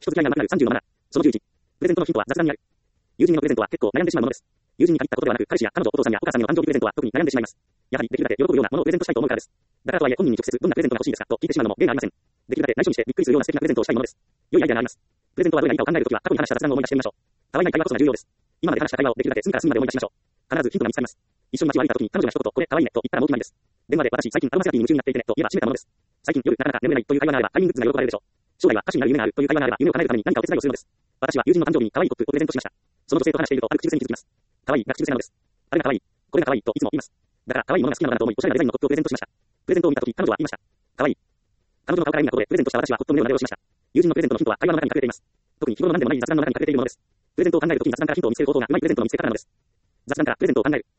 人付き合いが上手くなる37。その11。プレゼントのヒントは雑談にある。友人のプレゼントは結構悩んでしまうものです。友人に限ったことではなく、彼氏や彼女、お父さんやお母さんへの誕生日プレゼントは特に悩んでしまいます。やはりできるだけ喜ぶようなものをプレゼントしたいと思うからです。だからとはいえ本人に直接どんなプレゼントが欲しいですかと聞いてしまうのも例がありません。できるだけ内緒にしてびっくりするような素敵なプレゼントをしたいものです。良いアイデアがあります。プレゼントはどれがいいかを考えるときは過去に話した雑談を思い出してみましょう。たわいない会話こそが重要です。今まで話した会話をできるだけ隅から隅まで思い出しましょう。必ずヒントが見つかります。一緒に街を歩いたときに彼女が一言これ可愛いねと言ったらもう決まりです。電話で私最近アロマセラピーに夢中になっていてねと言えば閉めたものです。最近夜なかなか眠れないという会話があれば快眠グッズが喜ばれるでしょう。将来は歌手になる夢があるという会話があれば夢を叶えるために何かお手伝いをするのです。私は友人の誕生日に可愛いコップをプレゼントしました。その女性と話しているとある口癖に気づきます。可愛いが口癖なのです。あれが可愛い、これが可愛いといつも言います。だから可愛いものが好きなのだと思いおしゃれなデザインのコップをプレゼントしました。プレゼントを見たとき彼女は言いました。可愛い。彼女の顔から意味がことでプレゼントした私はほっと胸をなで下ろしました。友人のプレゼントのヒントは会話の中に隠れています。特に日頃の何でもない雑談の中に隠れているものです。プレゼントを考えるときに雑談からヒントを見つける方法がうまいプレゼントの見つけ方なのです。雑談からプレゼントを考える。